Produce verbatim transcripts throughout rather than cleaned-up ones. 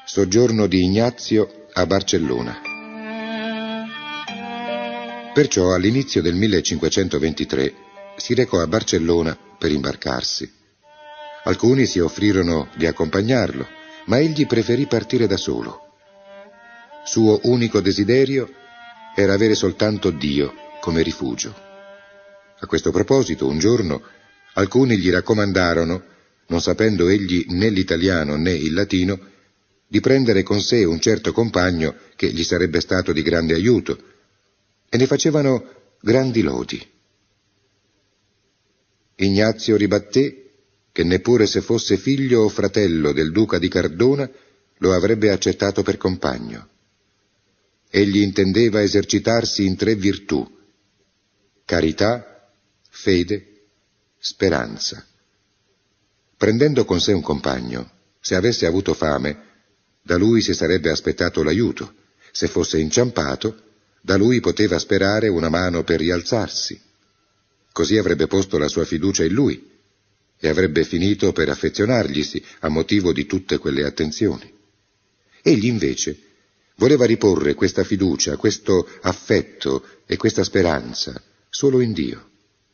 Soggiorno di Ignazio a Barcellona. Perciò all'inizio del millecinquecentoventitré si recò a Barcellona per imbarcarsi. Alcuni si offrirono di accompagnarlo, ma egli preferì partire da solo. Suo unico desiderio era avere soltanto Dio come rifugio. A questo proposito, un giorno, alcuni gli raccomandarono, non sapendo egli né l'italiano né il latino, di prendere con sé un certo compagno che gli sarebbe stato di grande aiuto, e ne facevano grandi lodi. Ignazio ribatté che neppure se fosse figlio o fratello del duca di Cardona lo avrebbe accettato per compagno. Egli intendeva esercitarsi in tre virtù: carità, fede, speranza. Prendendo con sé un compagno, se avesse avuto fame, da lui si sarebbe aspettato l'aiuto; se fosse inciampato, da lui poteva sperare una mano per rialzarsi. Così avrebbe posto la sua fiducia in lui e avrebbe finito per affezionarglisi a motivo di tutte quelle attenzioni. Egli invece voleva riporre questa fiducia, questo affetto e questa speranza solo in Dio.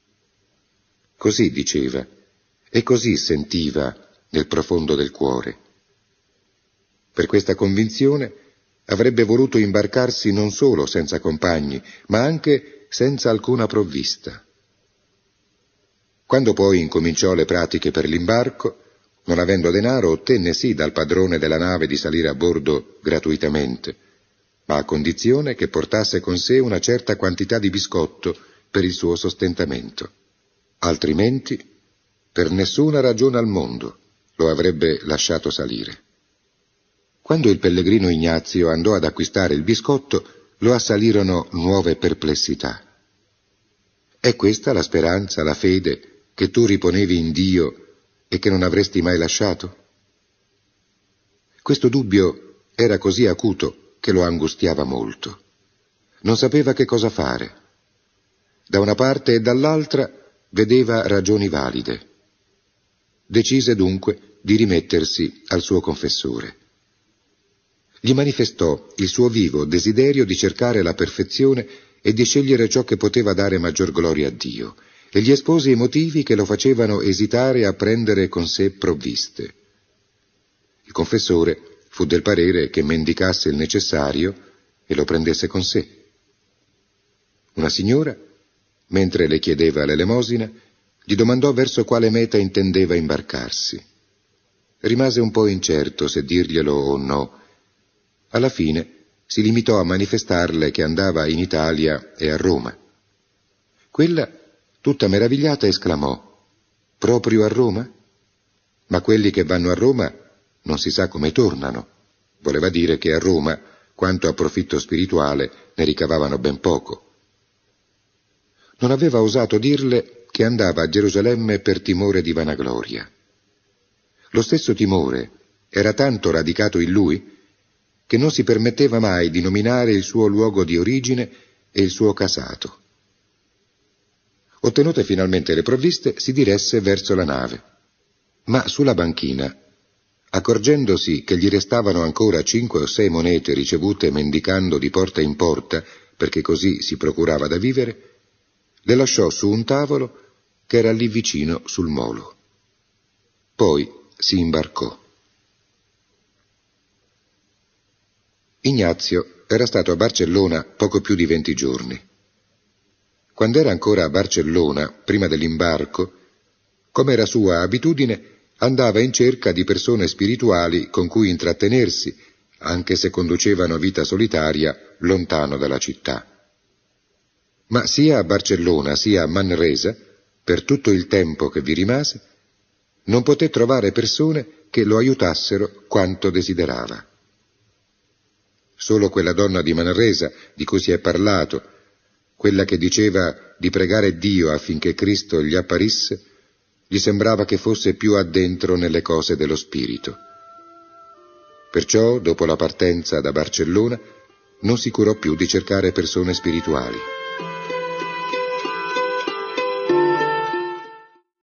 Così diceva e così sentiva nel profondo del cuore. Per questa convinzione avrebbe voluto imbarcarsi non solo senza compagni, ma anche senza alcuna provvista. Quando poi incominciò le pratiche per l'imbarco, non avendo denaro, ottenne sì dal padrone della nave di salire a bordo gratuitamente, ma a condizione che portasse con sé una certa quantità di biscotto per il suo sostentamento. Altrimenti, per nessuna ragione al mondo, lo avrebbe lasciato salire. Quando il pellegrino Ignazio andò ad acquistare il biscotto, lo assalirono nuove perplessità. È questa la speranza, la fede che tu riponevi in Dio e che non avresti mai lasciato? Questo dubbio era così acuto che lo angustiava molto. Non sapeva che cosa fare. Da una parte e dall'altra vedeva ragioni valide. Decise dunque di rimettersi al suo confessore. Gli manifestò il suo vivo desiderio di cercare la perfezione e di scegliere ciò che poteva dare maggior gloria a Dio, e gli espose i motivi che lo facevano esitare a prendere con sé provviste. Il confessore fu del parere che mendicasse il necessario e lo prendesse con sé. Una signora, mentre le chiedeva l'elemosina, gli domandò verso quale meta intendeva imbarcarsi. Rimase un po' incerto se dirglielo o no. Alla fine si limitò a manifestarle che andava in Italia e a Roma. Quella, tutta meravigliata, esclamò: «Proprio a Roma? Ma quelli che vanno a Roma non si sa come tornano». Voleva dire che a Roma, quanto a profitto spirituale, ne ricavavano ben poco. Non aveva osato dirle che andava a Gerusalemme per timore di vanagloria. Lo stesso timore era tanto radicato in lui che non si permetteva mai di nominare il suo luogo di origine e il suo casato. Ottenute finalmente le provviste, si diresse verso la nave. Ma sulla banchina, accorgendosi che gli restavano ancora cinque o sei monete ricevute mendicando di porta in porta, perché così si procurava da vivere, le lasciò su un tavolo che era lì vicino sul molo. Poi si imbarcò. Ignazio era stato a Barcellona poco più di venti giorni. Quando era ancora a Barcellona, prima dell'imbarco, come era sua abitudine, andava in cerca di persone spirituali con cui intrattenersi, anche se conducevano vita solitaria lontano dalla città. Ma sia a Barcellona sia a Manresa, per tutto il tempo che vi rimase, non poté trovare persone che lo aiutassero quanto desiderava. Solo quella donna di Manresa di cui si è parlato, quella che diceva di pregare Dio affinché Cristo gli apparisse, gli sembrava che fosse più addentro nelle cose dello spirito. Perciò, dopo la partenza da Barcellona, non si curò più di cercare persone spirituali.